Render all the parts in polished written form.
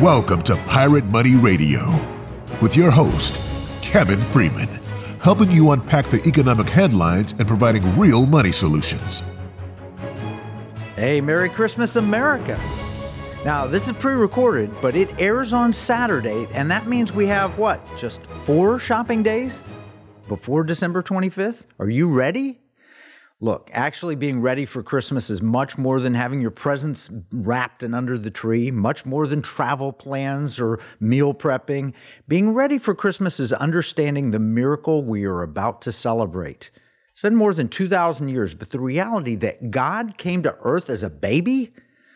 Welcome to Pirate Money Radio with your host, Kevin Freeman, helping you unpack the economic headlines and providing real money solutions. Hey, Merry Christmas, America. Now, this is pre-recorded, but it airs on Saturday, and that means we have, just 4 shopping days before December 25th? Are you ready? Look, actually being ready for Christmas is much more than having your presents wrapped and under the tree, much more than travel plans or meal prepping. Being ready for Christmas is understanding the miracle we are about to celebrate. It's been more than 2,000 years, but the reality that God came to earth as a baby,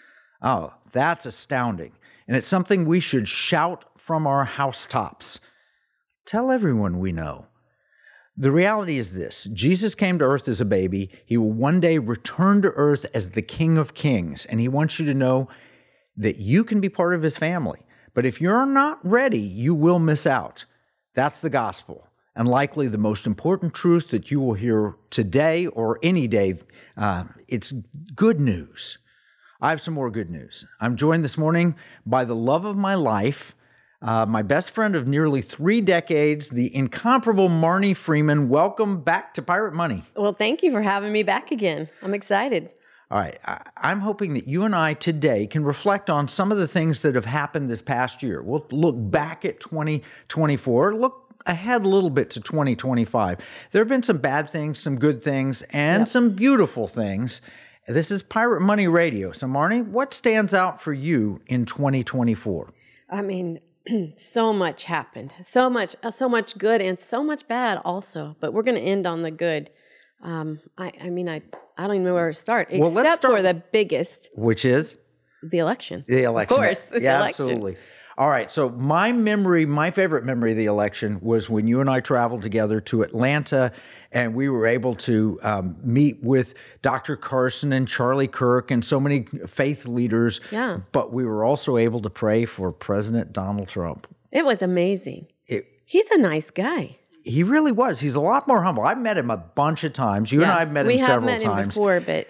that's astounding. And it's something we should shout from our housetops. Tell everyone we know. The reality is this: Jesus came to earth as a baby. He will one day return to earth as the King of Kings, and he wants you to know that you can be part of his family. But if you're not ready, you will miss out. That's the gospel, and likely the most important truth that you will hear today or any day. It's good news. I have some more good news. I'm joined this morning by the love of my life, my best friend of nearly 3 decades, the incomparable Marnie Freeman. Welcome back to Pirate Money. Well, thank you for having me back again. I'm excited. All right. I'm hoping that you and I today can reflect on some of the things that have happened this past year. We'll look back at 2024, look ahead a little bit to 2025. There have been some bad things, some good things, and some beautiful things. This is Pirate Money Radio. So, Marnie, what stands out for you in 2024? I mean, so much happened, so much good and so much bad also. But we're going to end on the good. I don't even know where to start, except for the biggest, which is the election. The election, of course. Yeah, absolutely. All right. So my favorite memory of the election was when you and I traveled together to Atlanta, and we were able to meet with Dr. Carson and Charlie Kirk and so many faith leaders. Yeah. But we were also able to pray for President Donald Trump. It was amazing. He's a nice guy. He really was. He's a lot more humble. I've met him a bunch of times. You and I have met him several times. We have met him before, but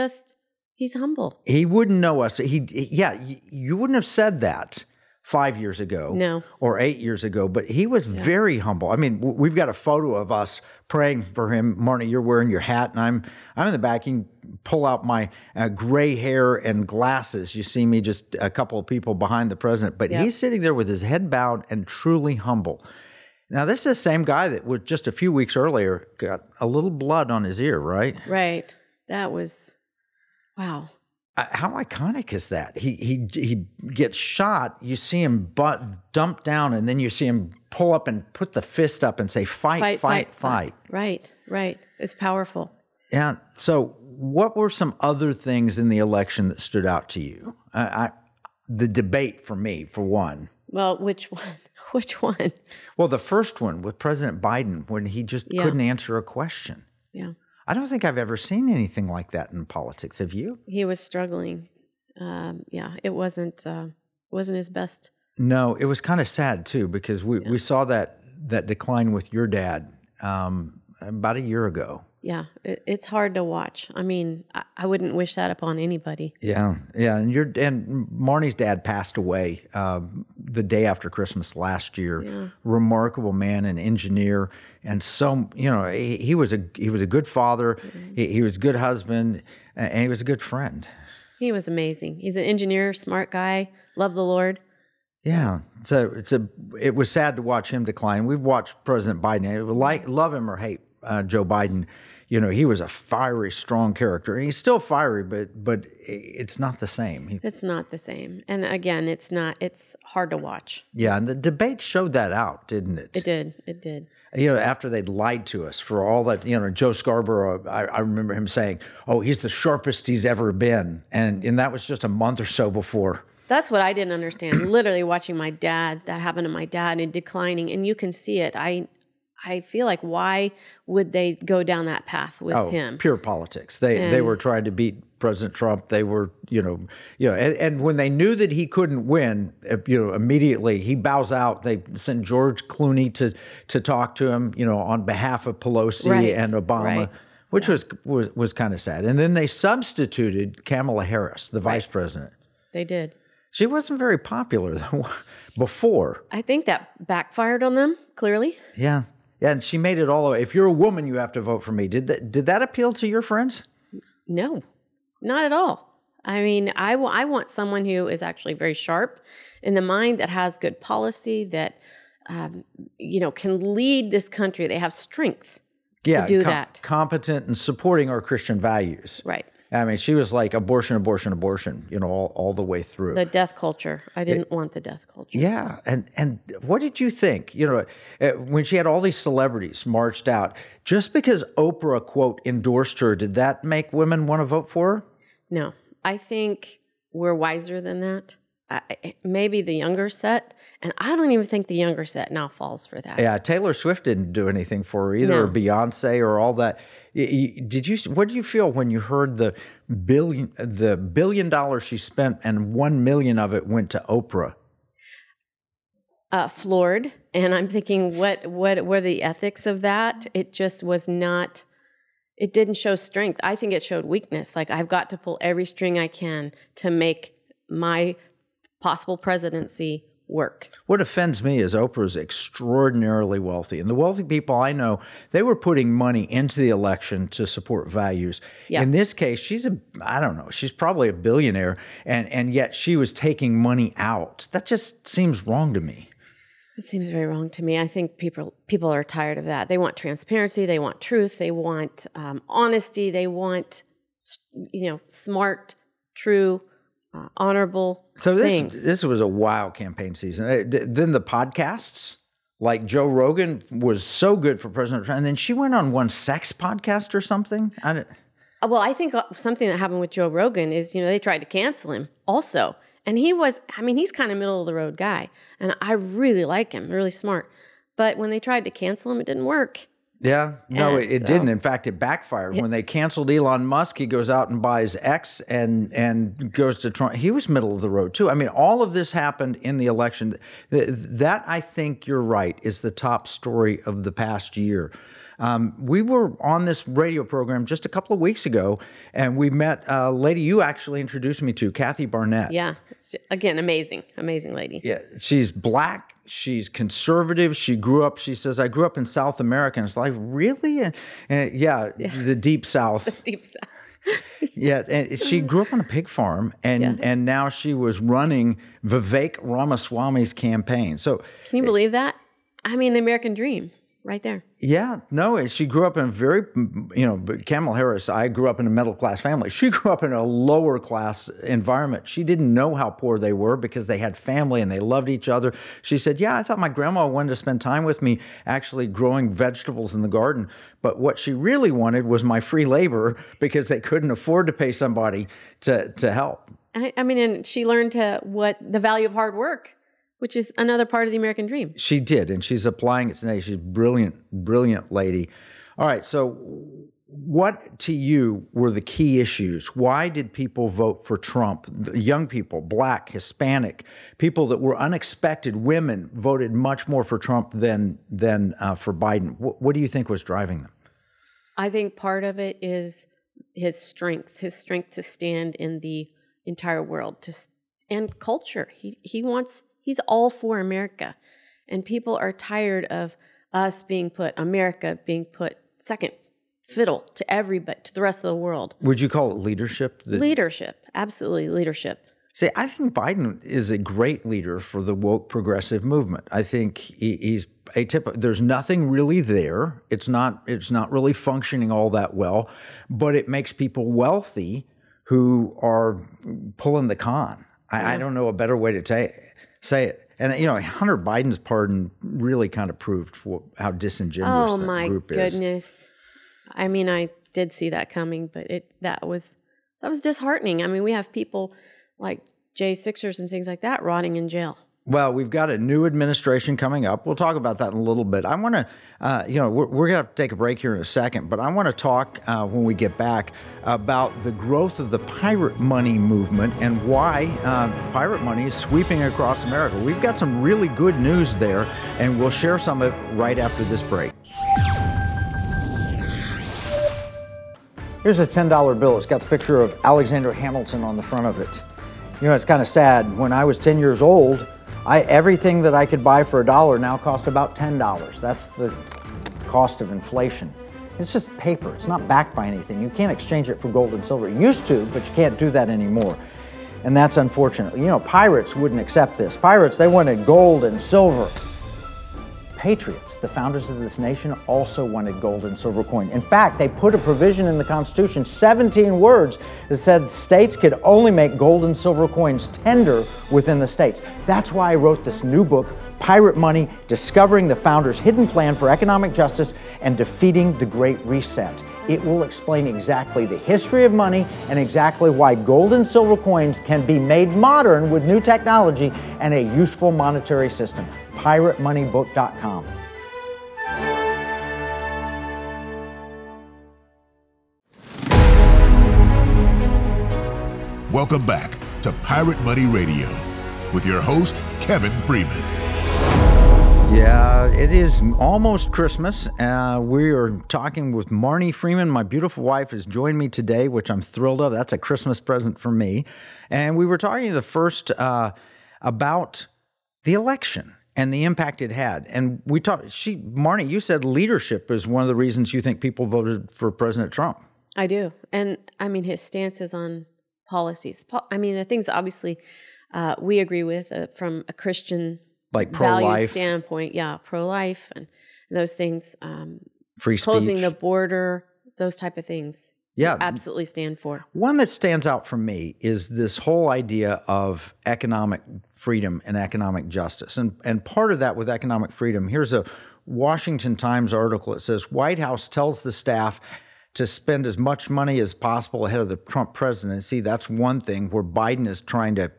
he's humble. He wouldn't know us. You wouldn't have said that 5 years ago, or 8 years ago, but he was very humble. I mean, we've got a photo of us praying for him. Marnie, you're wearing your hat, and I'm in the back. You can pull out my gray hair and glasses. You see me, just a couple of people behind the president, but he's sitting there with his head bowed and truly humble. Now, this is the same guy that was just a few weeks earlier got a little blood on his ear, right? Right. That was, wow. How iconic is that? He gets shot, you see him butt dump down, and then you see him pull up and put the fist up and say, fight. Right. It's powerful. Yeah. So what were some other things in the election that stood out to you? The debate for me, for one. Well, which one? Which one? Well, the first one with President Biden, when he just couldn't answer a question. Yeah. I don't think I've ever seen anything like that in politics. Have you? He was struggling. It wasn't his best. No, it was kind of sad too, because we saw that decline with your dad about a year ago. Yeah, it's hard to watch. I mean, I wouldn't wish that upon anybody. Yeah, and Marnie's dad passed away the day after Christmas last year. Yeah. Remarkable man, an engineer, and so he was a good father. Mm-hmm. He was a good husband, and he was a good friend. He was amazing. He's an engineer, smart guy, loved the Lord. Yeah, so it was sad to watch him decline. We've watched President Biden, love him or hate Joe Biden. He was a fiery, strong character, and he's still fiery, but it's not the same. It's not the same. And again, it's hard to watch. Yeah, and the debate showed that out, didn't it? It did. After they'd lied to us for all that, Joe Scarborough, I remember him saying, he's the sharpest he's ever been. And that was just a month or so before. That's what I didn't understand. Literally watching that happened to my dad and declining, and you can see it. I feel like, why would they go down that path with him? Pure politics. They were trying to beat President Trump. They were, and when they knew that he couldn't win, immediately he bows out. They sent George Clooney to talk to him, on behalf of Pelosi and Obama, which was kind of sad. And then they substituted Kamala Harris, the vice president. They did. She wasn't very popular though, before. I think that backfired on them, clearly. Yeah. Yeah, and she made it all the way. If you're a woman, you have to vote for me. Did that appeal to your friends? No, not at all. I mean, I want someone who is actually very sharp in the mind, that has good policy, that can lead this country. They have strength to do that. Competent and supporting our Christian values. Right. I mean, she was like abortion, abortion, abortion, all the way through. The death culture. I didn't want the death culture. Yeah. And what did you think? When she had all these celebrities marched out, just because Oprah, quote, endorsed her, did that make women want to vote for her? No. I think we're wiser than that. Maybe the younger set, and I don't even think the younger set now falls for that. Yeah, Taylor Swift didn't do anything for her either, or Beyonce, or all that. What did you feel when you heard the $1 billion she spent and $1 million of it went to Oprah? Floored, and I'm thinking, what were the ethics of that? It just was not. It didn't show strength. I think it showed weakness. Like, I've got to pull every string I can to make my possible presidency work. What offends me is Oprah's extraordinarily wealthy. And the wealthy people I know, they were putting money into the election to support values. Yeah. In this case, she's probably a billionaire, and yet she was taking money out. That just seems wrong to me. It seems very wrong to me. I think people are tired of that. They want transparency. They want truth. They want honesty. They want, smart, true, honorable things. This was a wild campaign season. Then the podcasts, like Joe Rogan was so good for President Trump, and then she went on one sex podcast or something. Well, I think something that happened with Joe Rogan is, they tried to cancel him also. And he's kind of middle of the road guy. And I really like him, really smart. But when they tried to cancel him, it didn't work. Yeah, no, it didn't. In fact, it backfired. When they canceled Elon Musk, he goes out and buys X and goes to Trump. He was middle of the road too. I mean, all of this happened in the election. That, I think you're right, is the top story of the past year. We were on this radio program just a couple of weeks ago, and we met a lady you actually introduced me to, Kathy Barnett. Yeah. Again, amazing lady. Yeah. She's black. She's conservative. She says, I grew up in South America. And it's like, really? The Deep South. The Deep South. Yeah, and she grew up on a pig farm, and now she was running Vivek Ramaswamy's campaign. So, can you believe that? I mean, the American dream. Right there. Yeah, no, she grew up in a very, Kamala Harris, I grew up in a middle-class family. She grew up in a lower-class environment. She didn't know how poor they were because they had family and they loved each other. She said, yeah, I thought my grandma wanted to spend time with me actually growing vegetables in the garden. But what she really wanted was my free labor because they couldn't afford to pay somebody to help. And she learned the value of hard work, which is another part of the American dream. She did, and she's applying it today. She's a brilliant, brilliant lady. All right, so what to you were the key issues? Why did people vote for Trump? The young people, black, Hispanic, people that were unexpected, women voted much more for Trump than for Biden. What do you think was driving them? I think part of it is his strength to stand in the entire world, and culture. He's all for America. And people are tired of America being put second fiddle to everybody, to the rest of the world. Would you call it leadership? Leadership, absolutely leadership. See, I think Biden is a great leader for the woke progressive movement. I think he's atypical. There's nothing really there. It's not really functioning all that well, but it makes people wealthy who are pulling the con. I don't know a better way to say it. And, Hunter Biden's pardon really kind of proved how disingenuous the group is. Oh, my goodness. I mean, I did see that coming, but that was disheartening. I mean, we have people like Jay Sixers and things like that rotting in jail. Well, we've got a new administration coming up. We'll talk about that in a little bit. I want to, we're going to have to take a break here in a second, but I want to talk when we get back about the growth of the pirate money movement and why pirate money is sweeping across America. We've got some really good news there, and we'll share some of it right after this break. Here's a $10 bill. It's got the picture of Alexander Hamilton on the front of it. You know, it's kind of sad. When I was 10 years old, everything that I could buy for $1 now costs about $10. That's the cost of inflation. It's just paper. It's not backed by anything. You can't exchange it for gold and silver. You used to, but you can't do that anymore. And that's unfortunate. You know, pirates wouldn't accept this. Pirates, they wanted gold and silver. Patriots, the founders of this nation, also wanted gold and silver coin. In fact, they put a provision in the Constitution, 17 words, that said states could only make gold and silver coins tender within the states. That's why I wrote this new book, Pirate Money, Discovering the Founders' Hidden Plan for Economic Justice and Defeating the Great Reset. It will explain exactly the history of money and exactly why gold and silver coins can be made modern with new technology and a useful monetary system. PirateMoneyBook.com. Welcome back to Pirate Money Radio with your host, Kevin Freeman. Yeah, it is almost Christmas. We are talking with Marnie Freeman. My beautiful wife has joined me today, which I'm thrilled of. That's a Christmas present for me. And we were talking the first about the election and the impact it had. And we talked, Marnie, you said leadership is one of the reasons you think people voted for President Trump. I do. And I mean, his stances on policies. I mean, the things obviously we agree with from a Christian like pro-life value standpoint. Yeah, pro-life and those things. Free speech. Closing the border, those type of things. Yeah, absolutely stand for. One that stands out for me is this whole idea of economic freedom and economic justice. And part of that with economic freedom, here's a Washington Times article. It says, White House tells the staff to spend as much money as possible ahead of the Trump presidency. That's one thing where Biden is trying to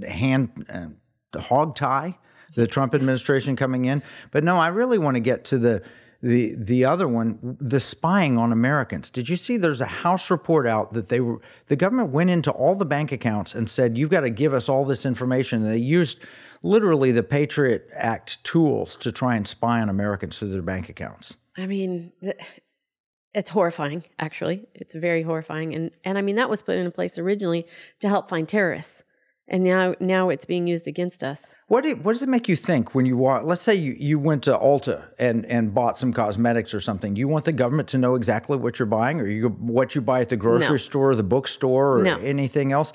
hog tie the Trump administration coming in. But no, I really want to get to the other one, the spying on Americans. Did you see there's a House report out that the government went into all the bank accounts and said, you've got to give us all this information. And they used literally the Patriot Act tools to try and spy on Americans through their bank accounts. I mean, it's horrifying, actually. It's very horrifying. And I mean, that was put into place originally to help find terrorists. And now it's being used against us. What does it make you think when you walk? Let's say you went to Ulta and bought some cosmetics or something. Do you want the government to know exactly what you're buying, or what you buy at the grocery store, or the bookstore, or anything else?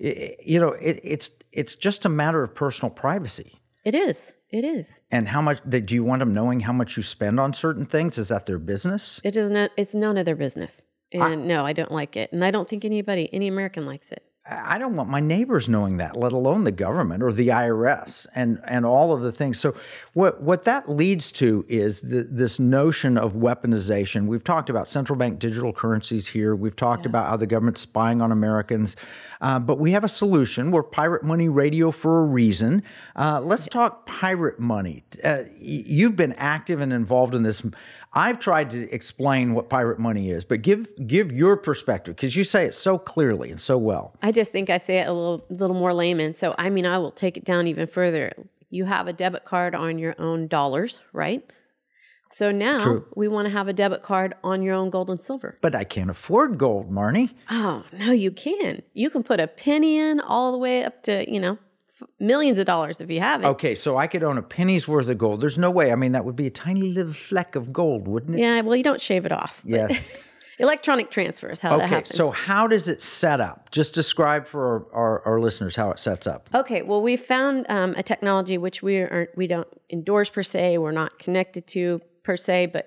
It's just a matter of personal privacy. It is. It is. And how much do you want them knowing how much you spend on certain things? Is that their business? It is not. It's none of their business. And no, I don't like it, and I don't think any American likes it. I don't want my neighbors knowing that, let alone the government or the IRS and all of the things. So what that leads to is this notion of weaponization. We've talked about central bank digital currencies here. We've talked about how the government's spying on Americans. But we have a solution. We're Pirate Money Radio for a reason. Let's talk pirate money. You've been active and involved in this. I've tried to explain what pirate money is, but give your perspective, because you say it so clearly and so well. I just think I say it a little more layman. So, I mean, I will take it down even further. You have a debit card on your own dollars, right? So now we want to have a debit card on your own gold and silver. But I can't afford gold, Marnie. Oh, no, you can. You can put a penny in all the way up to, millions of dollars if you have it. Okay, so I could own a penny's worth of gold. There's no way. I mean, that would be a tiny little fleck of gold, wouldn't it? Yeah, well, you don't shave it off. Yeah. Electronic transfer is how that happens. Okay, so how does it set up? Just describe for our listeners how it sets up. Okay, well, we found a technology which we don't endorse per se, we're not connected to per se, but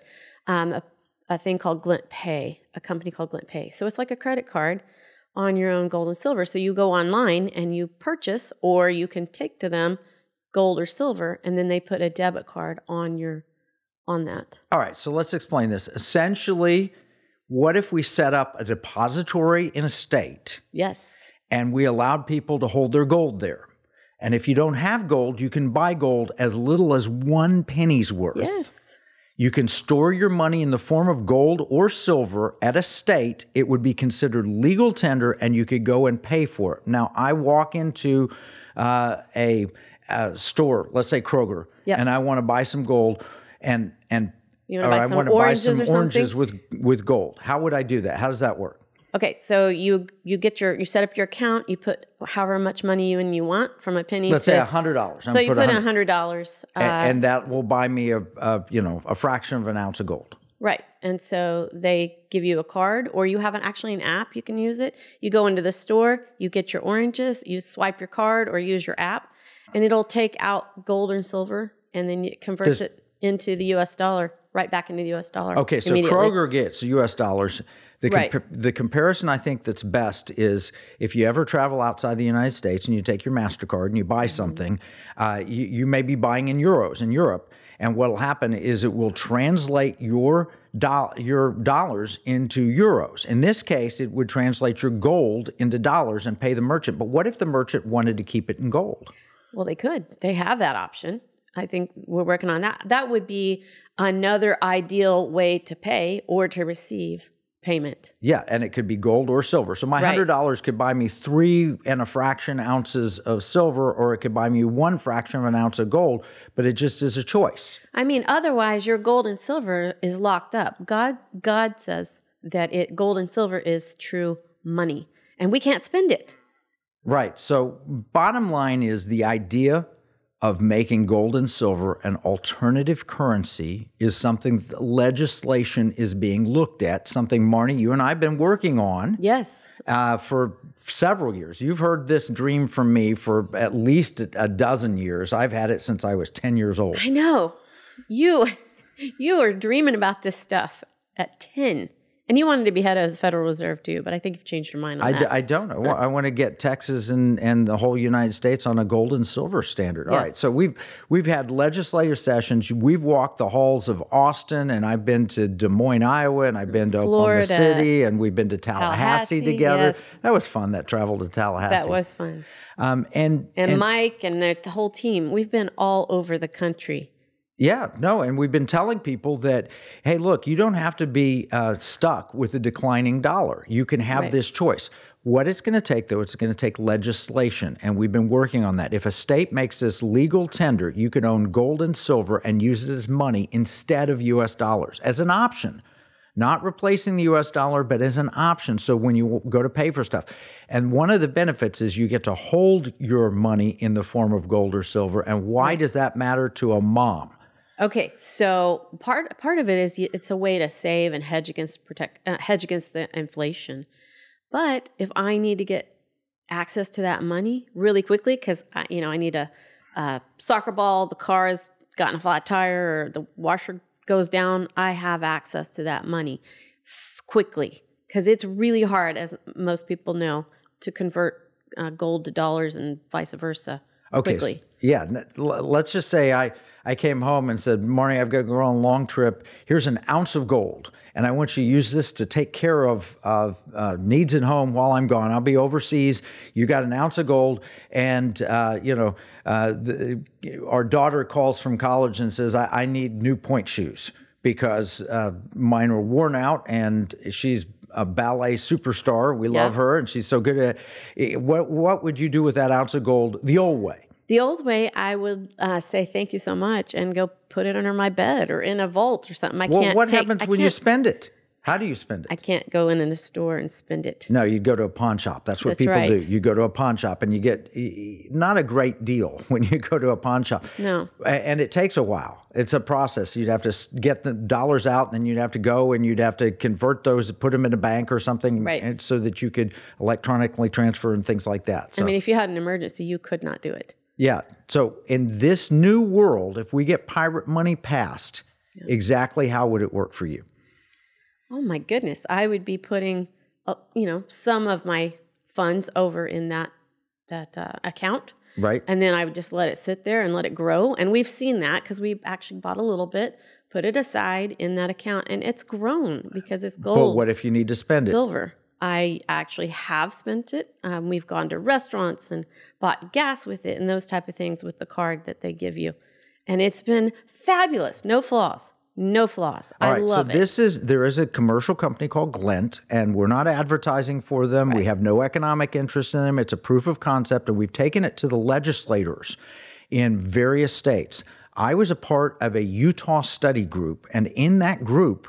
a thing called Glint Pay, a company called Glint Pay. So it's like a credit card on your own gold and silver. So you go online and you purchase, or you can take to them gold or silver, and then they put a debit card on that. All right, so let's explain this. Essentially, what if we set up a depository in a state? Yes. And we allowed people to hold their gold there. And if you don't have gold, you can buy gold as little as 1 penny's worth. Yes. You can store your money in the form of gold or silver at a state. It would be considered legal tender, and you could go and pay for it. Now, I walk into a store, let's say Kroger, and I want to buy some gold, and you want to buy some oranges with gold. How would I do that? How does that work? Okay, so you set up your account, you put however much money you want from a penny. Let's say $100. So you put in $100, and that will buy me a fraction of an ounce of gold. Right, and so they give you a card, or you have actually an app you can use it. You go into the store, you get your oranges, you swipe your card or use your app, and it'll take out gold and silver, and then it converts it into the U.S. dollar, right back into the U.S. dollar. Okay, so Kroger gets U.S. dollars. The comparison I think that's best is if you ever travel outside the United States and you take your MasterCard and you buy something, you may be buying in euros in Europe. And what will happen is it will translate your dollars into euros. In this case, it would translate your gold into dollars and pay the merchant. But what if the merchant wanted to keep it in gold? Well, they could. They have that option. I think we're working on that. That would be another ideal way to pay or to receive payment. Yeah, and it could be gold or silver. So my $100 could buy me 3 1/2 ounces of silver, or it could buy me 1 fraction of an ounce of gold, but it just is a choice. I mean, otherwise your gold and silver is locked up. God says that gold and silver is true money, and we can't spend it. Right. So bottom line is the idea of making gold and silver an alternative currency is something legislation is being looked at, something, Marnie, you and I have been working on. Yes. For several years. You've heard this dream from me for at least a dozen years. I've had it since I was 10 years old. I know. You were dreaming about this stuff at 10. And you wanted to be head of the Federal Reserve too, but I think you've changed your mind on that. I don't. I want to get Texas and the whole United States on a gold and silver standard. All right. So we've had legislative sessions. We've walked the halls of Austin, and I've been to Des Moines, Iowa, and I've been to Oklahoma City, and we've been to Tallahassee together. Yes. That was fun. That travel to Tallahassee. That was fun. And Mike and the whole team. We've been all over the country. Yeah, no, and we've been telling people that, hey, look, you don't have to be stuck with a declining dollar. You can have this choice. What it's going to take, though, it's going to take legislation, and we've been working on that. If a state makes this legal tender, you can own gold and silver and use it as money instead of U.S. dollars as an option. Not replacing the U.S. dollar, but as an option. So when you go to pay for stuff. And one of the benefits is you get to hold your money in the form of gold or silver. And why does that matter to a mom? Okay, so part of it is it's a way to save and hedge against the inflation. But if I need to get access to that money really quickly, because I need a soccer ball, the car has gotten a flat tire, or the washer goes down, I have access to that money quickly, because it's really hard, as most people know, to convert gold to dollars and vice versa quickly. Let's just say I came home and said, Marnie, I've got to go on a long trip. Here's an ounce of gold, and I want you to use this to take care of needs at home while I'm gone. I'll be overseas. You got an ounce of gold, and our daughter calls from college and says, I need new point shoes because mine are worn out, and she's a ballet superstar. We love her, and she's so good at it. What would you do with that ounce of gold the old way? The old way, I would say thank you so much and go put it under my bed or in a vault or something. What happens when you spend it? How do you spend it? I can't go in a store and spend it. No, you go to a pawn shop. That's what people do. You go to a pawn shop and you get not a great deal when you go to a pawn shop. No. And it takes a while. It's a process. You'd have to get the dollars out, and then you'd have to go and you'd have to convert those, put them in a bank or something, so that you could electronically transfer and things like that. So, I mean, if you had an emergency, you could not do it. Yeah. So in this new world, if we get pirate money passed, exactly how would it work for you? Oh my goodness. I would be putting, some of my funds over in that account. Right. And then I would just let it sit there and let it grow. And we've seen that because we actually bought a little bit, put it aside in that account, and it's grown because it's gold. But what if you need to spend silver? I actually have spent it. We've gone to restaurants and bought gas with it and those type of things with the card that they give you. And it's been fabulous. No flaws. No flaws. I love it. So there is a commercial company called Glint, and we're not advertising for them. Right. We have no economic interest in them. It's a proof of concept, and we've taken it to the legislators in various states. I was a part of a Utah study group, and in that group,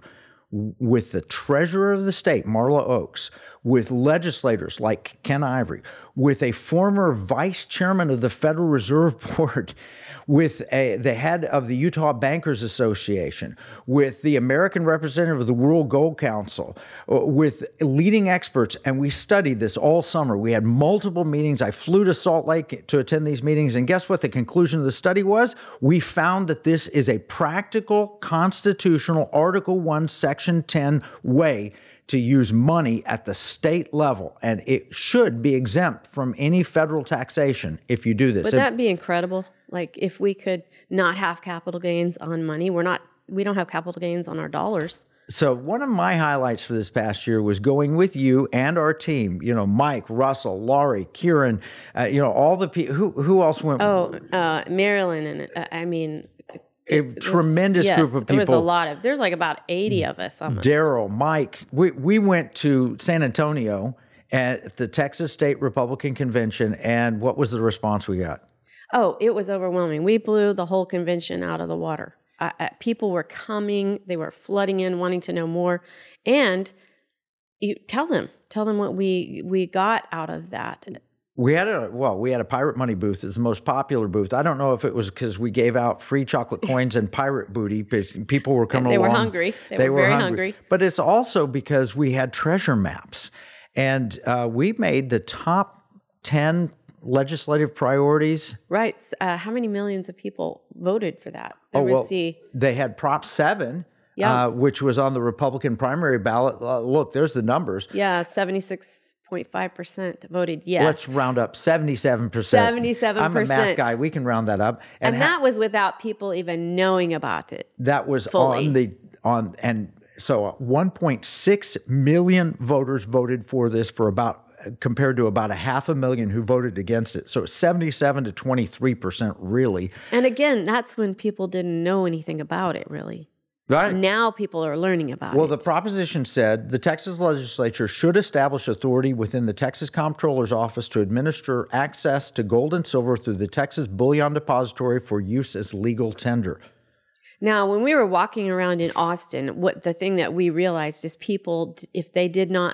with the treasurer of the state, Marla Oaks, with legislators like Ken Ivory, with a former vice chairman of the Federal Reserve Board, with the head of the Utah Bankers Association, with the American representative of the World Gold Council, with leading experts, and we studied this all summer. We had multiple meetings. I flew to Salt Lake to attend these meetings, and guess what the conclusion of the study was? We found that this is a practical, constitutional, Article 1, Section 10 way to use money at the state level, and it should be exempt from any federal taxation if you do this. Would that be incredible? Like if we could not have capital gains on money, we don't have capital gains on our dollars. So one of my highlights for this past year was going with you and our team. You know, Mike, Russell, Laurie, Kieran. All the people. Who else went? Marilyn, and a tremendous group of people. There was there's like about 80 of us almost. Daryl, Mike. We went to San Antonio at the Texas State Republican Convention, and what was the response we got? Oh, it was overwhelming. We blew the whole convention out of the water. People were coming. They were flooding in, wanting to know more. And you tell them what we got out of that. We had a Pirate Money booth. It's the most popular booth. I don't know if it was because we gave out free chocolate coins and pirate booty because people were coming along. They were hungry. They were very hungry. But it's also because we had treasure maps. And we made the top 10 legislative priorities. Right. How many millions of people voted for that? They had Prop 7, which was on the Republican primary ballot. Look, there's the numbers. Yeah, 76.5% voted yes. Let's round up 77%. 77%. I'm a math guy. We can round that up. And that was without people even knowing about it. That was fully. So 1.6 million voters voted for this compared to about 500,000 who voted against it. So it's 77 to 23% really. And again, that's when people didn't know anything about it really. Right. Now people are learning about it. Well, the proposition said the Texas legislature should establish authority within the Texas Comptroller's Office to administer access to gold and silver through the Texas Bullion Depository for use as legal tender. Now, when we were walking around in Austin, the thing that we realized is people, if they did not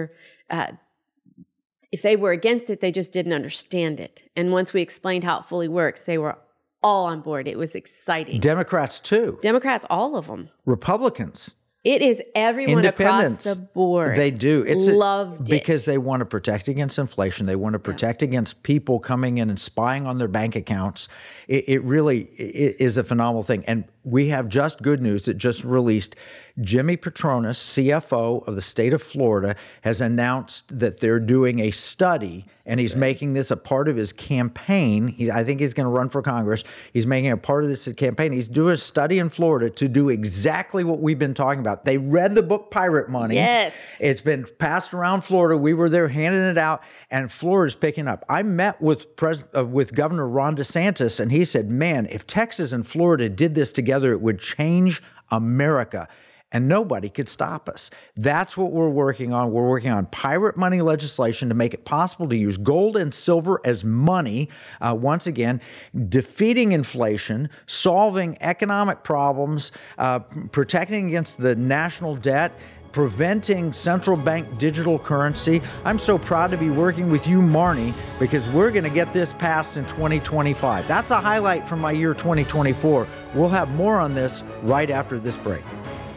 if they were against it, they just didn't understand it. And once we explained how it fully works, they were all on board. It was exciting. Democrats, too. Democrats, all of them. Republicans. It is everyone across the board. They do. Loved it. Because they want to protect against inflation. They want to protect against people coming in and spying on their bank accounts. It really is a phenomenal thing. And we have just good news that just released. Jimmy Patronis, CFO of the state of Florida, has announced that they're doing a study, and he's making this a part of his campaign. I think he's going to run for Congress. He's making a part of this campaign. He's doing a study in Florida to do exactly what we've been talking about. They read the book Pirate Money. Yes. It's been passed around Florida. We were there handing it out, and Florida's picking up. I met with Governor Ron DeSantis, and he said, man, if Texas and Florida did this together, it would change America. And nobody could stop us. That's what we're working on. We're working on pirate money legislation to make it possible to use gold and silver as money. Once again, defeating inflation, solving economic problems, protecting against the national debt, preventing central bank digital currency. I'm so proud to be working with you, Marnie, because we're going to get this passed in 2025. That's a highlight from my year 2024. We'll have more on this right after this break.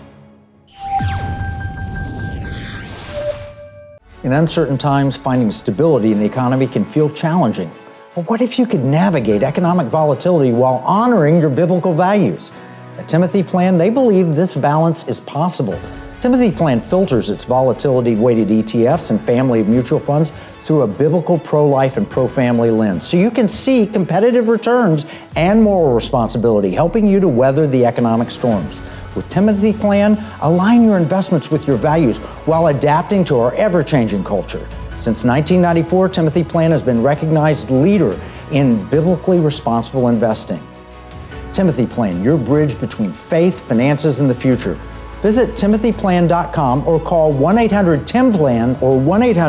In uncertain times, finding stability in the economy can feel challenging. But what if you could navigate economic volatility while honoring your biblical values? At Timothy Plan, they believe this balance is possible. Timothy Plan filters its volatility-weighted ETFs and family of mutual funds through a biblical pro-life and pro-family lens, so you can see competitive returns and moral responsibility, helping you to weather the economic storms. With Timothy Plan, align your investments with your values while adapting to our ever-changing culture. Since 1994, Timothy Plan has been recognized leader in biblically responsible investing. Timothy Plan, your bridge between faith, finances, and the future. Visit timothyplan.com or call 1-800-TIM-PLAN or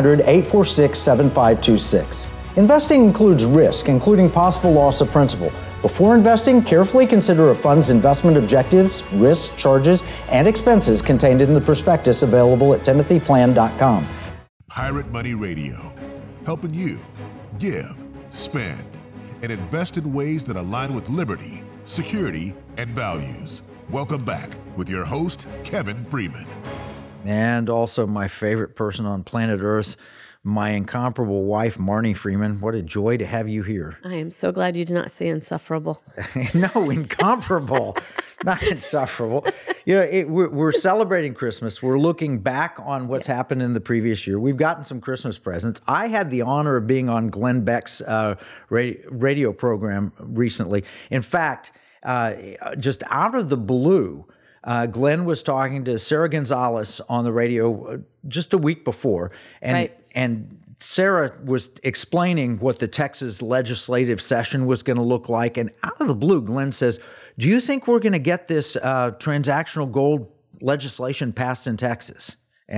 1-800-846-7526. Investing includes risk, including possible loss of principal. Before investing, carefully consider a fund's investment objectives, risks, charges, and expenses contained in the prospectus available at timothyplan.com. Pirate Money Radio, helping you give, spend, and invest in ways that align with liberty, security, and values. Welcome back with your host, Kevin Freeman. And also my favorite person on planet Earth, my incomparable wife, Marnie Freeman. What a joy to have you here. I am so glad you did not say insufferable. No, incomparable, not insufferable. We're celebrating Christmas. We're looking back on what's happened in the previous year. We've gotten some Christmas presents. I had the honor of being on Glenn Beck's radio program recently. In fact, just out of the blue, Glenn was talking to Sarah Gonzalez on the radio just a week before, and Sarah was explaining what the Texas legislative session was going to look like. And out of the blue, Glenn says, "Do you think we're going to get this transactional gold legislation passed in Texas?"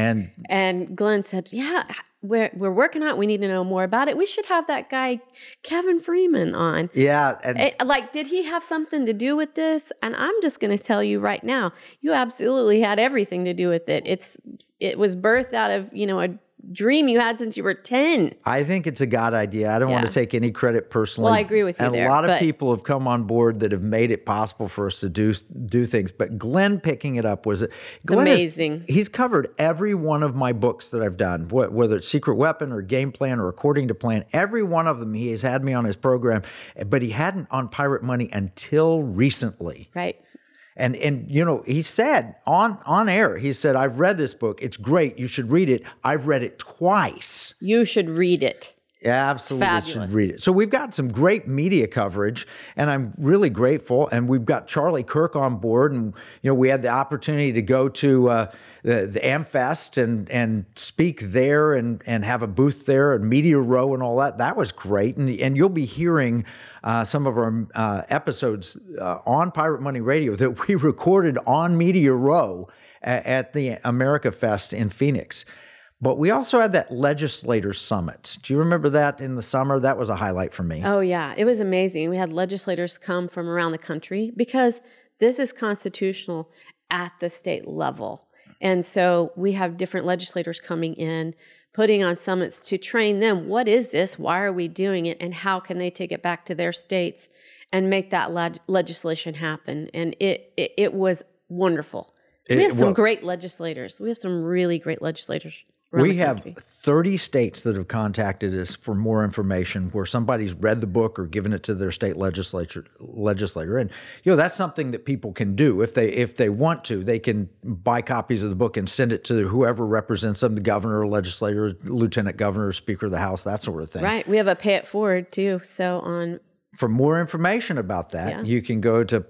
And Glenn said, "Yeah, we're working on it. We need to know more about it. We should have that guy, Kevin Freeman, on." Yeah. Did he have something to do with this? And I'm just going to tell you right now, you absolutely had everything to do with it. It was birthed out of, a dream you had since you were 10. I think it's a God idea. I don't want to take any credit personally. Well, I agree with you there. And a lot of people have come on board that have made it possible for us to do things. But Glenn picking it up was amazing. He's covered every one of my books that I've done, whether it's Secret Weapon or Game Plan or According to Plan. Every one of them he has had me on his program, but he hadn't on Pirate Money until recently. Right. And he said on air, he said, "I've read this book. It's great. You should read it. I've read it twice." You should read it. Absolutely should read it. So we've got some great media coverage, and I'm really grateful. And we've got Charlie Kirk on board, and we had the opportunity to go to the AmFest and speak there and have a booth there at Media Row and all that. That was great, and you'll be hearing some of our episodes on Pirate Money Radio that we recorded on Media Row at the America Fest in Phoenix. But we also had that Legislators Summit. Do you remember that in the summer? That was a highlight for me. Oh, yeah. It was amazing. We had legislators come from around the country because this is constitutional at the state level. And so we have different legislators coming in, putting on summits to train them. What is this? Why are we doing it? And how can they take it back to their states and make that legislation happen? And it was wonderful. We have some great legislators. We have some really great legislators. We have 30 states that have contacted us for more information where somebody's read the book or given it to their state legislator. And, that's something that people can do. If they want to, they can buy copies of the book and send it to whoever represents them, the governor, legislator, lieutenant governor, speaker of the House, that sort of thing. Right. We have a pay it forward, too. So for more information about that, you can go to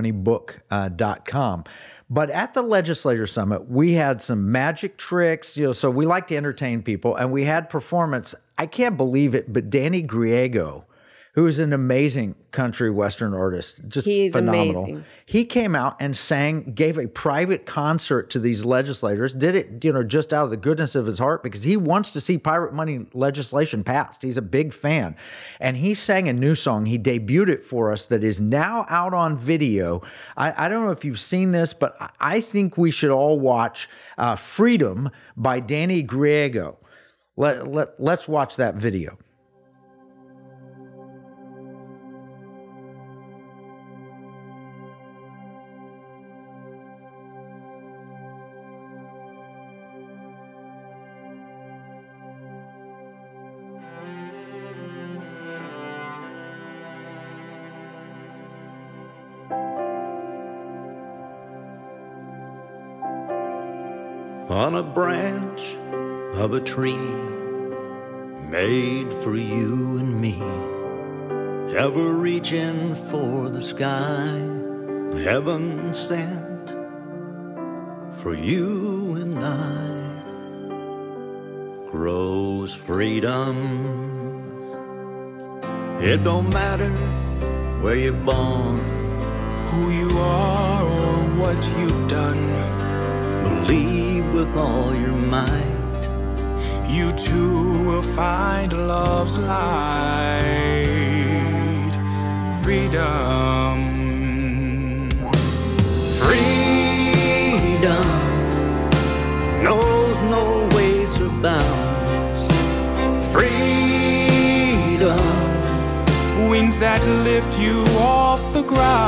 piratemoneybook.com. But at the Legislator Summit, we had some magic tricks, so we like to entertain people, and we had performance. I can't believe it, but Danny Griego, who is an amazing country western artist, He's phenomenal. Amazing. He came out and gave a private concert to these legislators, did it, just out of the goodness of his heart because he wants to see pirate money legislation passed. He's a big fan. And he sang a new song. He debuted it for us that is now out on video. I don't know if you've seen this, but I think we should all watch Freedom by Danny Griego. Let's watch that video. On a branch of a tree made for you and me, ever reaching for the sky, heaven sent for you and I, grows freedom. It don't matter where you're born, who you are or what you've done. Believe with all your might, you too will find love's light. Freedom Freedom knows no weights or bounds. Freedom, wings that lift you off the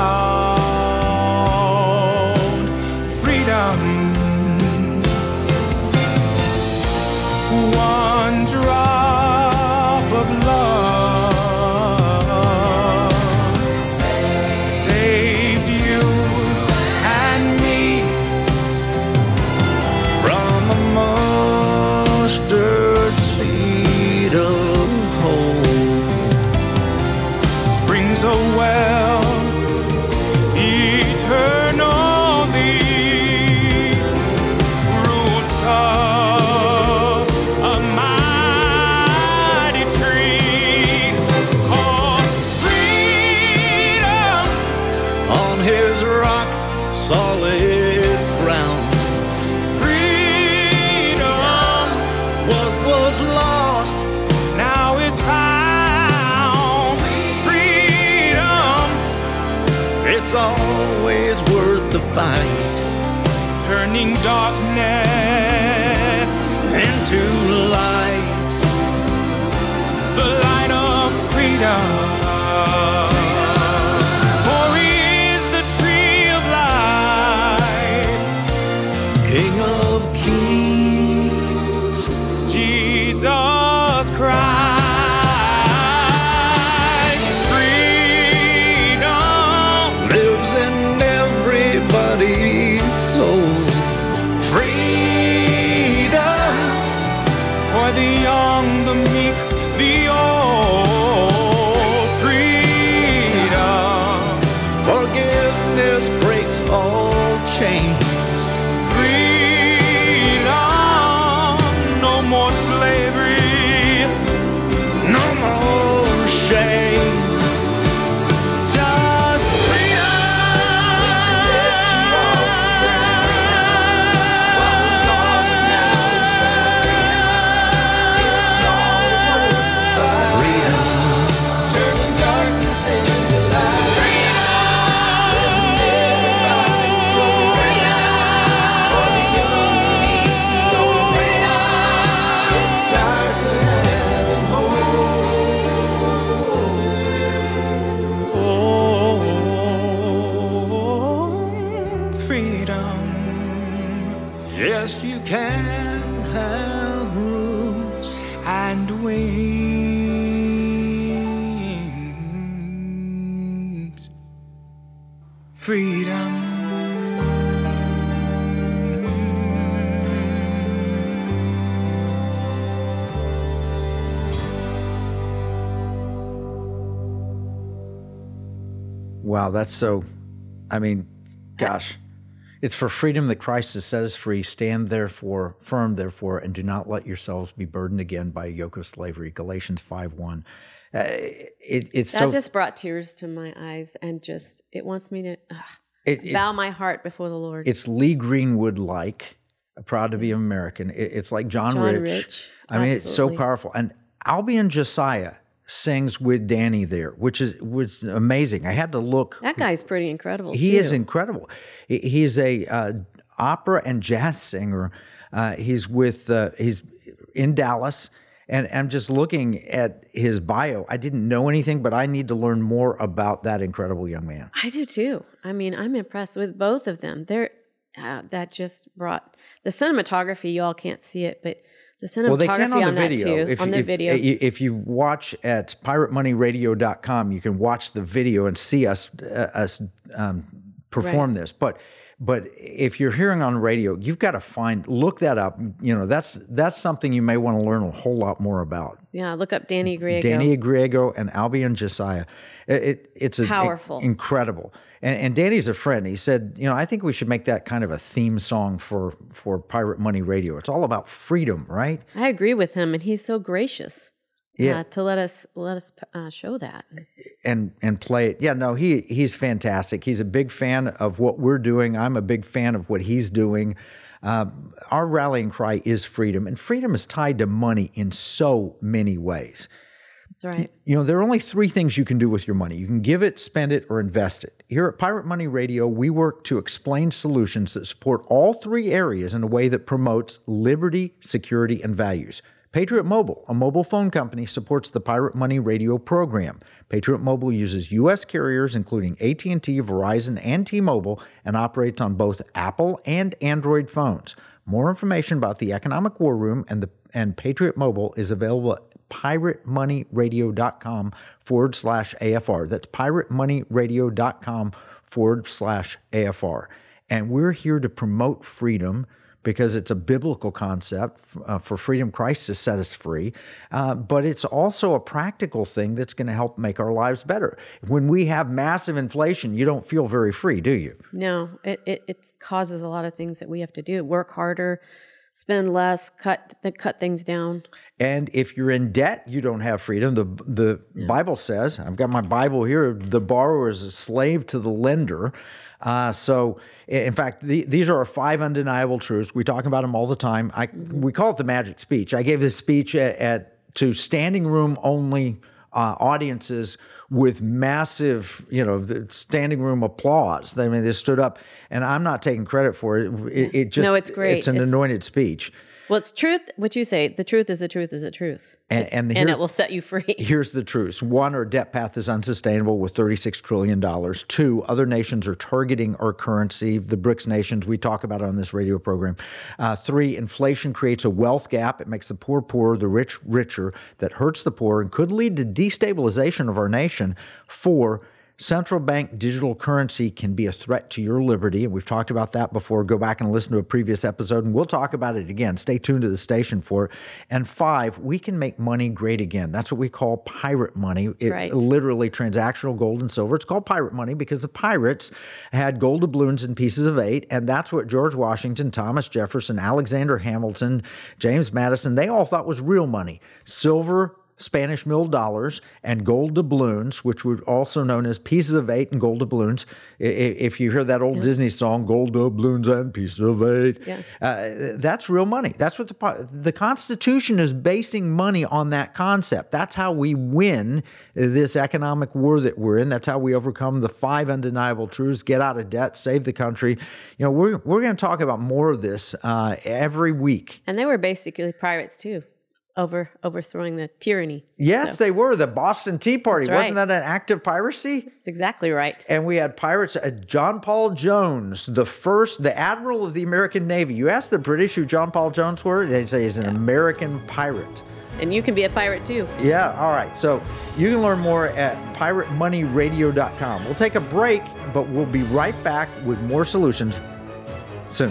ground. Freedom, one drop of love saves you and me from a mustard seed of hope. Springs a well eternally, roots of a mighty tree called freedom. On his rock solid ground, Freedom what was lost now is found. Freedom, it's always worth the fight. turning darkness Into light, the light of freedom. For he is the tree of life, King of kings, Jesus Christ. Freedom, lives in everybody's soul. Freedom, for the young, the meek, the old. Freedom, forgiveness breaks all chains. freedom, no more slavery, No more shame. just Turning darkness into light. For the young and meek, the old. Stars to heaven oh, freedom. Yes, you can have roots. And wings. Freedom. Wow, that's so, I mean, gosh. It's for freedom that Christ has set us free. Stand therefore, firm therefore, and do not let yourselves be burdened again by a yoke of slavery. Galatians 5:1. It's That so, just brought tears to my eyes, and just it wants me to bow my heart before the Lord. it's Lee Greenwood-like, proud to be American. It's like John Rich. I mean, it's so absolutely. powerful. And Albion Josiah sings with Danny there, which was amazing. I had to look. That guy's pretty incredible. He too. is incredible. He's a opera and jazz singer. He's in Dallas, and I'm just looking at his bio. I didn't know anything, but I need to learn more about that incredible young man. I do too. I mean, I'm impressed with both of them. They're that just brought the cinematography. You all can't see it, but the cinematography Well, they can on the video. that too. On the video. If you watch at piratemoneyradio.com, you can watch the video and see us perform this. But if you're hearing on radio, you've got to look that up. You know, that's something you may want to learn a whole lot more about. Yeah, look up Danny Griego. Danny Griego and Albion Josiah. It's Powerful. Incredible. And Danny's a friend. He said, you know, I think we should make that kind of a theme song for Pirate Money Radio. It's all about freedom, right? I agree with him, and he's so gracious to let us show that and play it. Yeah, no, he's fantastic. He's a big fan of what we're doing. I'm a big fan of what he's doing. Our rallying cry is freedom, and freedom is tied to money in so many ways. That's right. There are only three things you can do with your money. You can give it, spend it, or invest it. Here at Pirate Money Radio, we work to explain solutions that support all three areas in a way that promotes liberty, security, and values. Patriot Mobile, a mobile phone company, supports the Pirate Money Radio program. Patriot Mobile uses U.S. carriers, including AT&T, Verizon, and T-Mobile, and operates on both Apple and Android phones. More information about the Economic War Room and Patriot Mobile is available at piratemoneyradio.com/AFR. That's piratemoneyradio.com/AFR. And we're here to promote freedom because it's a biblical concept. For freedom, Christ has set us free. But it's also a practical thing that's going to help make our lives better. When we have massive inflation, you don't feel very free, do you? No, it causes a lot of things that we have to do. Work harder, spend less, cut things down. And if you're in debt, you don't have freedom. The Bible says, I've got my Bible here, the borrower is a slave to the lender. So, in fact, these are our 5 undeniable truths. We talk about them all the time. We call it the magic speech. I gave this speech to standing room only audiences with massive, the standing room applause. I mean, they stood up, and I'm not taking credit for it. No, it's great. It's an anointed speech. Well, it's truth. What you say, the truth is the truth is the truth. And it will set you free. Here's the truth. 1, our debt path is unsustainable with $36 trillion. 2, other nations are targeting our currency, the BRICS nations. We talk about it on this radio program. 3, inflation creates a wealth gap. It makes the poor poorer, the rich richer. That hurts the poor and could lead to destabilization of our nation. 4, central bank digital currency can be a threat to your liberty. And we've talked about that before. Go back and listen to a previous episode, and we'll talk about it again. Stay tuned to the station for it. And 5, we can make money great again. That's what we call pirate money. Right. Literally transactional gold and silver. It's called pirate money because the pirates had gold doubloons and pieces of 8. And that's what George Washington, Thomas Jefferson, Alexander Hamilton, James Madison, they all thought was real money. Silver, Spanish mill dollars, and gold doubloons, which were also known as pieces of 8 and gold doubloons. If you hear that old Disney song, gold doubloons and pieces of 8, that's real money. That's what the Constitution is basing money on, that concept. That's how we win this economic war that we're in. That's how we overcome the 5 undeniable truths, get out of debt, save the country. We're going to talk about more of this every week. And they were basically pirates too. Overthrowing the tyranny. Yes, they were. The Boston Tea Party. That's right. Wasn't that an act of piracy? That's exactly right. And we had pirates. John Paul Jones, the admiral of the American Navy. You ask the British who John Paul Jones were, they'd say he's an American pirate. And you can be a pirate too. Yeah, all right. So you can learn more at piratemoneyradio.com. We'll take a break, but we'll be right back with more solutions soon.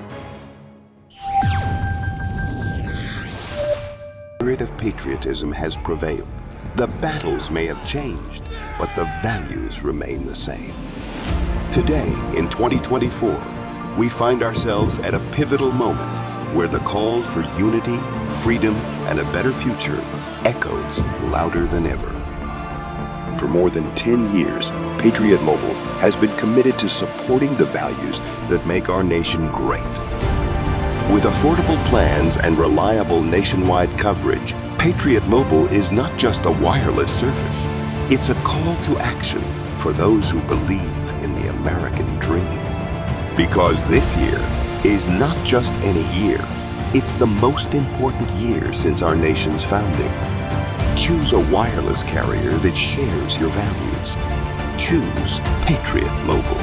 The spirit of patriotism has prevailed. The battles may have changed, but the values remain the same. Today, in 2024, we find ourselves at a pivotal moment where the call for unity, freedom, and a better future echoes louder than ever. For more than 10 years, Patriot Mobile has been committed to supporting the values that make our nation great. With affordable plans and reliable nationwide coverage, Patriot Mobile is not just a wireless service. It's a call to action for those who believe in the American dream. Because this year is not just any year, it's the most important year since our nation's founding. Choose a wireless carrier that shares your values. Choose Patriot Mobile.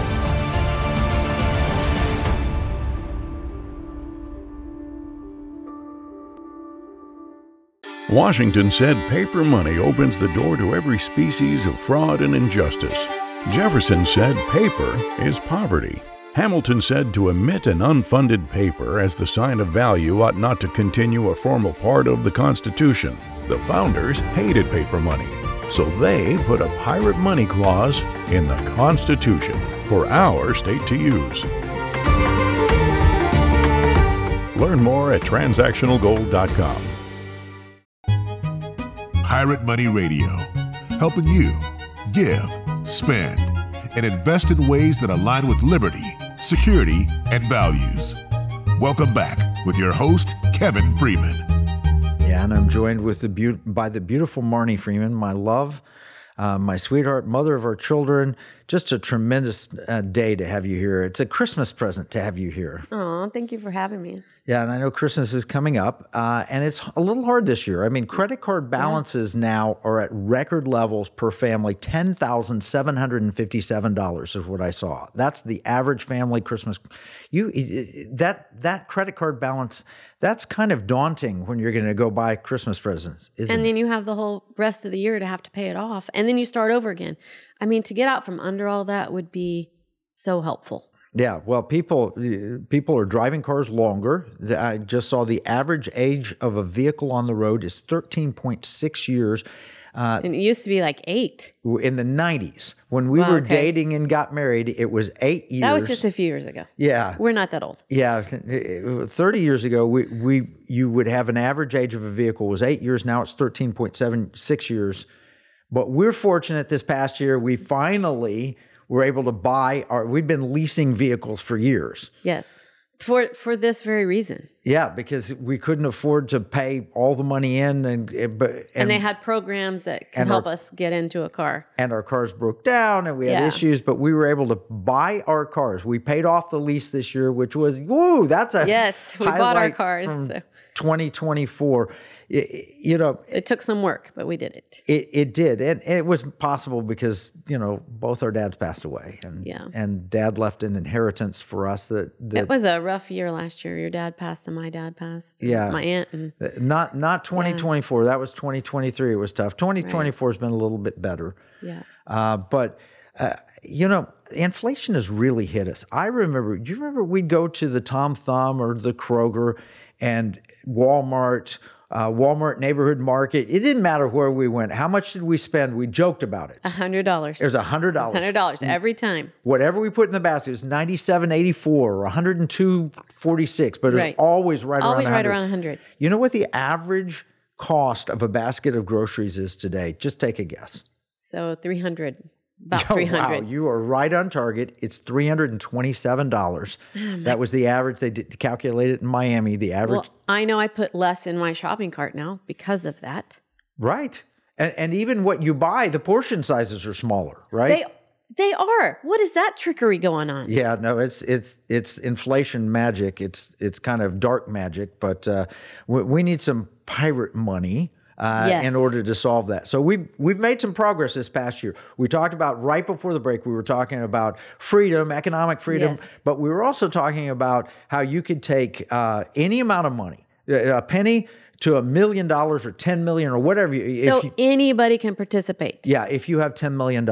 Washington said paper money opens the door to every species of fraud and injustice. Jefferson said paper is poverty. Hamilton said to emit an unfunded paper as the sign of value ought not to continue a formal part of the Constitution. The founders hated paper money, so they put a pirate money clause in the Constitution for our state to use. Learn more at transactionalgold.com. Pirate Money Radio, helping you give, spend, and invest in ways that align with liberty, security, and values. Welcome back with your host, Kevin Freeman. Yeah, and I'm joined with by the beautiful Marnie Freeman, my love, my sweetheart, mother of our children. Just a tremendous day to have you here. It's a Christmas present to have you here. Oh, thank you for having me. Yeah, and I know Christmas is coming up, and it's a little hard this year. I mean, credit card balances now are at record levels per family. $10,757 is what I saw. That's the average family Christmas. That credit card balance, that's kind of daunting when you're going to go buy Christmas presents, isn't it? And then you have the whole rest of the year to have to pay it off, and then you start over again. I mean, to get out from under all that would be so helpful. Yeah, well, people are driving cars longer. I just saw the average age of a vehicle on the road is 13.6 years. And it used to be like 8. In the 90s. When we were dating and got married, it was 8 years. That was just a few years ago. Yeah. We're not that old. Yeah, 30 years ago, you would have an average age of a vehicle was 8 years. Now it's 13.76 years. But we're fortunate this past year, we finally were able to we've been leasing vehicles for years. Yes, for this very reason. Yeah, because we couldn't afford to pay all the money in. And they had programs that could help us get into a car. And our cars broke down and we had issues, but we were able to buy our cars. We paid off the lease this year, which was, that's a Yes, we bought our cars. From 2024. It took some work, but we did it. It did, and it was possible because both our dads passed away, and Dad left an inheritance for us that it was a rough year last year. Your dad passed, and my dad passed. Yeah, my aunt. And, not 2024. Yeah. That was 2023. It was tough. 2024 has been a little bit better. Yeah, but inflation has really hit us. Do you remember we'd go to the Tom Thumb or the Kroger and Walmart Neighborhood Market. It didn't matter where we went. How much did we spend? We joked about it. $100. It was $100. $100 every time. Whatever we put in the basket, it was $97.84 or $102.46, but it was always right around 100. Always right around 100. You know what the average cost of a basket of groceries is today? Just take a guess. So 300. About 300. Wow, you are right on target. It's $327. That was the average. They did calculate it in Miami. The average. Well, I know I put less in my shopping cart now because of that. Right. And even what you buy, the portion sizes are smaller, right? They are. What is that trickery going on? Yeah, no, it's inflation magic. It's kind of dark magic, but we need some pirate money. In order to solve that. So we've made some progress this past year. We talked about, right before the break, we were talking about freedom, economic freedom, but we were also talking about how you could take any amount of money, a penny to $1 million or 10 million or whatever. Anybody can participate. Yeah, if you have $10 million,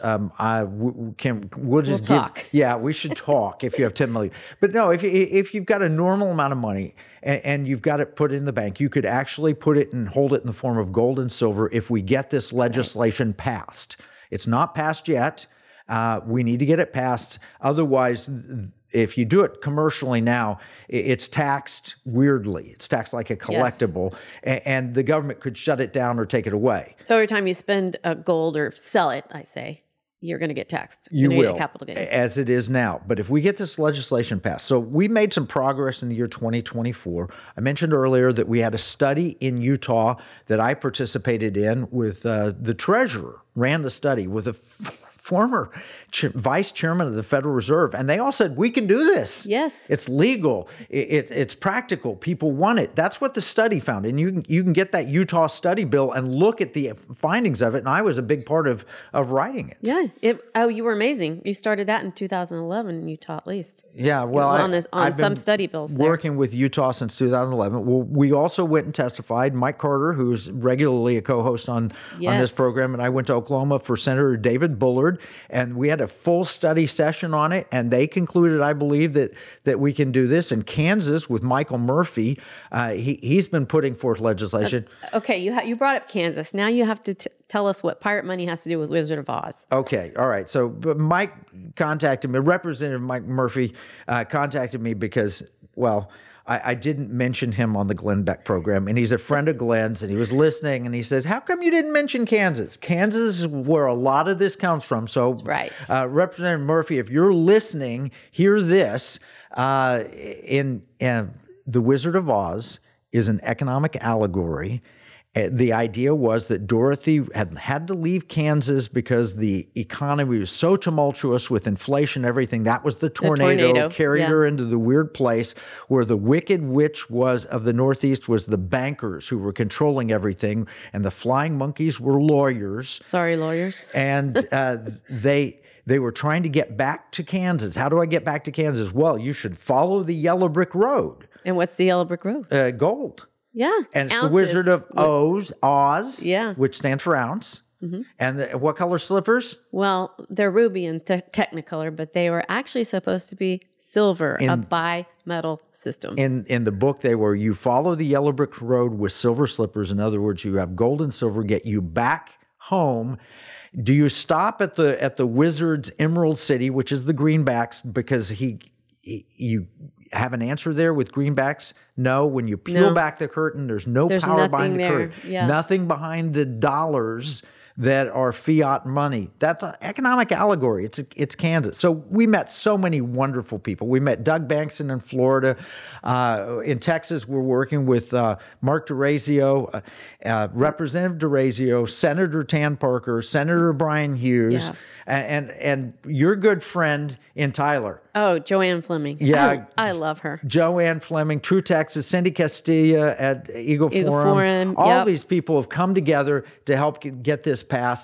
we'll just talk. Yeah, we should talk if you have $10 million. But no, if you've got a normal amount of money and you've got it put in the bank, you could actually put it and hold it in the form of gold and silver if we get this legislation passed. It's not passed yet. We need to get it passed. Otherwise, if you do it commercially now, it's taxed weirdly. It's taxed like a collectible, and the government could shut it down or take it away. So every time you spend gold or sell it, I say, you're going to get taxed. You will, get capital gains. As it is now. But if we get this legislation passed, so we made some progress in the year 2024. I mentioned earlier that we had a study in Utah that I participated in with the treasurer, ran the study with a former vice chairman of the Federal Reserve, and they all said, we can do this. Yes. It's legal. It's practical. People want it. That's what the study found. And you can get that Utah study bill and look at the findings of it, and I was a big part of writing it. Yeah. You were amazing. You started that in 2011 in Utah, at least. Yeah, well, I've some study bills there. Working with Utah since 2011. Well, we also went and testified. Mike Carter, who's regularly a co-host on this program, and I went to Oklahoma for Senator David Bullard, and we had a full study session on it, and they concluded, I believe, that we can do this. In Kansas, with Michael Murphy, he's been putting forth legislation. Okay, you brought up Kansas. Now you have to tell us what pirate money has to do with Wizard of Oz. Okay, all right. So Mike contacted me, Representative Mike Murphy contacted me because, well, I didn't mention him on the Glenn Beck program, and he's a friend of Glenn's, and he was listening, and he said, how come you didn't mention Kansas? Kansas is where a lot of this comes from. So, that's right. Representative Murphy, if you're listening, hear this. In The Wizard of Oz, is an economic allegory. The idea was that Dorothy had to leave Kansas because the economy was so tumultuous with inflation, everything. That was the tornado carried her into the weird place where the wicked witch of the Northeast was the bankers who were controlling everything, and the flying monkeys were lawyers. Sorry, lawyers. And they were trying to get back to Kansas. How do I get back to Kansas? Well, you should follow the yellow brick road. And what's the yellow brick road? Gold. Yeah. And it's the Wizard of Oz, yeah, which stands for ounce. Mm-hmm. And what color slippers? Well, they're ruby and technicolor, but they were actually supposed to be silver, a bimetal system. In the book, they were, you follow the yellow brick road with silver slippers. In other words, you have gold and silver get you back home. Do you stop at the Wizard's Emerald City, which is the Greenbacks, because you have an answer there with Greenbacks? No. When you peel back the curtain, there's power behind the curtain. Yeah. Nothing behind the dollars that are fiat money. That's an economic allegory. It's Kansas. So we met so many wonderful people. We met Doug Bankson in Florida. In Texas, we're working with Mark DeRazio, Representative DeRazio, Senator Tan Parker, Senator Brian Hughes, and your good friend in Tyler. Oh, Joanne Fleming. Yeah. I love her. Joanne Fleming, True Texas, Cindy Castilla at Eagle Forum. All these people have come together to help get this passed.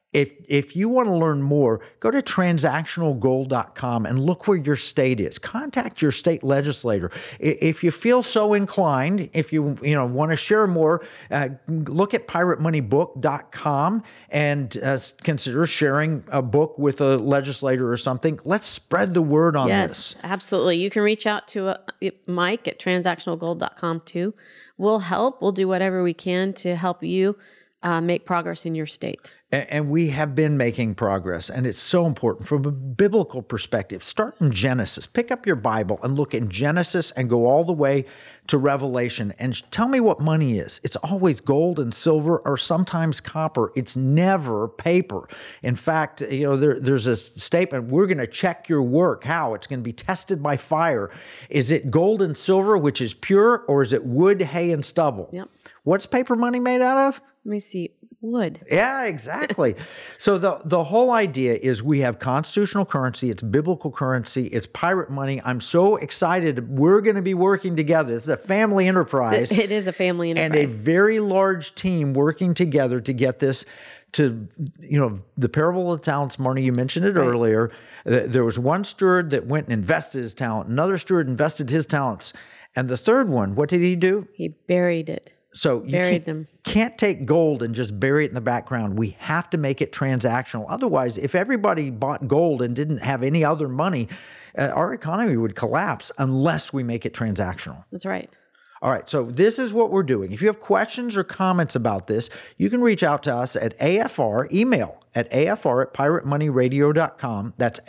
If you want to learn more, go to transactionalgold.com and look where your state is. Contact your state legislator. If you feel so inclined, if you want to share more, look at piratemoneybook.com and consider sharing a book with a legislator or something. Let's spread the word on this. Yes, absolutely. You can reach out to Mike at transactionalgold.com too. We'll help. We'll do whatever we can to help you make progress in your state. And we have been making progress, and it's so important from a biblical perspective. Start in Genesis. Pick up your Bible and look in Genesis and go all the way to Revelation and tell me what money is. It's always gold and silver or sometimes copper. It's never paper. In fact, there's a statement, we're going to check your work. How? It's going to be tested by fire. Is it gold and silver, which is pure, or is it wood, hay, and stubble? Yep. What's paper money made out of? Let me see. Wood. Yeah, exactly. So the whole idea is we have constitutional currency. It's biblical currency. It's pirate money. I'm so excited. We're going to be working together. It's a family enterprise. It is a family enterprise. And a very large team working together to get this to, the parable of the talents, Marnie, you mentioned it earlier. There was one steward that went and invested his talent. Another steward invested his talents. And the third one, what did he do? He buried it. So you can't take gold and just bury it in the background. We have to make it transactional. Otherwise, if everybody bought gold and didn't have any other money, our economy would collapse unless we make it transactional. That's right. All right, so this is what we're doing. If you have questions or comments about this, you can reach out to us at AFR, email at afr@piratemoneyradio.com. That's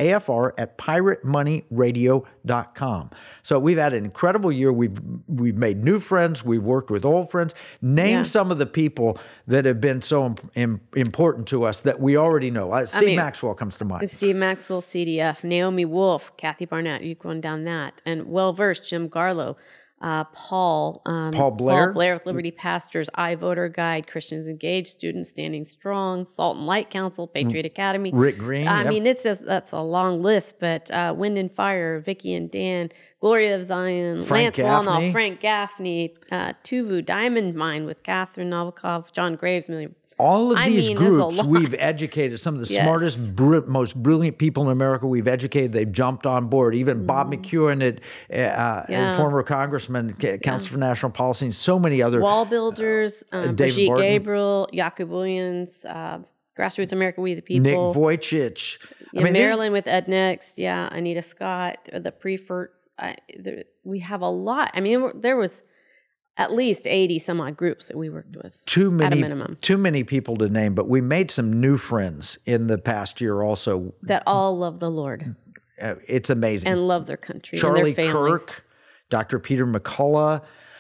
afr@piratemoneyradio.com. So we've had an incredible year. We've made new friends. We've worked with old friends. Name some of the people that have been so important to us that we already know. Steve Maxwell comes to mind. Steve Maxwell, CDF, Naomi Wolf, Kathy Barnett, you're going down that, and well-versed Jim Garlow. Paul Blair with Liberty Pastors, iVoter Guide, Christians Engaged, Students Standing Strong, Salt and Light Council, Patriot Academy. Rick Green. I mean, that's a long list, but Wind and Fire, Vicky and Dan, Gloria of Zion, Lance Wallnall, Frank Gaffney, Tuvu, Diamond Mine with Catherine Novikov, John Graves, all of these groups we've educated. Some of the smartest, most brilliant people in America we've educated. They've jumped on board. Even Bob McEwen, former congressman, Council for National Policy, and so many other. Wall Builders, Brigitte Gabriel, Jakob Williams, Grassroots America, We the People. Nick Vujicic. Maryland with Ed Next. Yeah, Anita Scott, the Preferts. We have a lot. I mean, there was at least 80 some odd groups that we worked with at a minimum. Too many people to name, but we made some new friends in the past year also. That all love the Lord. It's amazing. And love their country Charlie and their families. Kirk, Dr. Peter McCullough,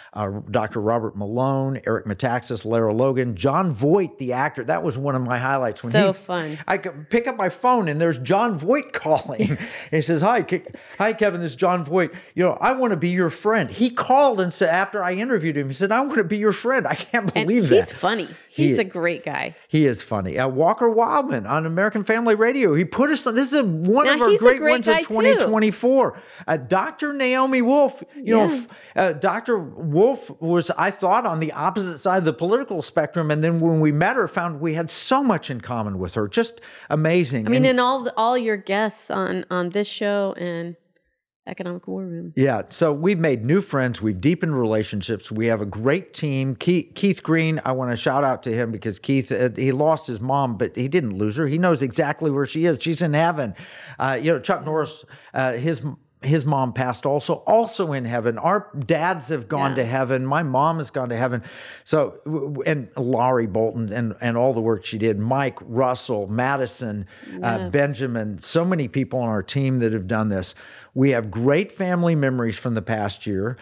Dr. Robert Malone, Eric Metaxas, Lara Logan, John Voight, the actor. That was one of my highlights. Fun. I could pick up my phone and there's John Voight calling. And he says, hi, Kevin, this is John Voight. I want to be your friend. He called and said, after I interviewed him, he said, I want to be your friend. I can't believe that. He's funny. He's a great guy. He is funny. Walker Wildman on American Family Radio. He put us on. This is one of our great ones of 2024. Dr. Naomi Wolf. Dr. Wolf was, I thought, on the opposite side of the political spectrum. And then when we met her, found we had so much in common with her. Just amazing. I mean, and all your guests on this show and Economic War Room. Yeah, so we've made new friends. We've deepened relationships. We have a great team. Keith Green, I want to shout out to him because Keith, he lost his mom, but he didn't lose her. He knows exactly where she is. She's in heaven. Chuck Norris, his mom passed also in heaven. Our dads have gone to heaven. My mom has gone to heaven. So, and Laurie Bolton and all the work she did, Mike, Russell, Madison, Benjamin, so many people on our team that have done this. We have great family memories from the past year.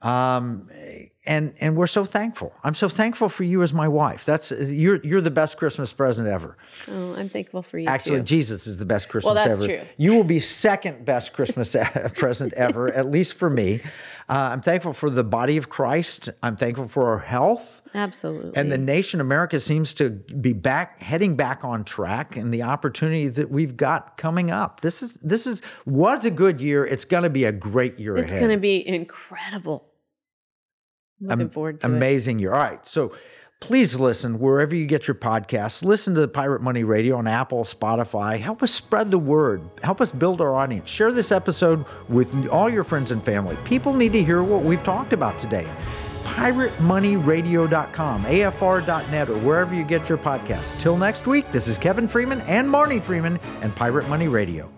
And we're so thankful. I'm so thankful for you as my wife. You're the best Christmas present ever. Oh, I'm thankful for you. Actually, too. Jesus is the best Christmas ever. Well, that's true. true. You will be second best Christmas present ever, at least for me. I'm thankful for the body of Christ. I'm thankful for our health. Absolutely. And the nation America seems to be heading back on track, and the opportunity that we've got coming up. This was a good year. It's going to be a great year ahead. It's going to be incredible. Looking forward to amazing year. All right. So please listen wherever you get your podcasts. Listen to the Pirate Money Radio on Apple, Spotify. Help us spread the word. Help us build our audience. Share this episode with all your friends and family. People need to hear what we've talked about today. PirateMoneyRadio.com, AFR.net, or wherever you get your podcasts. Till next week, this is Kevin Freeman and Marnie Freeman and Pirate Money Radio.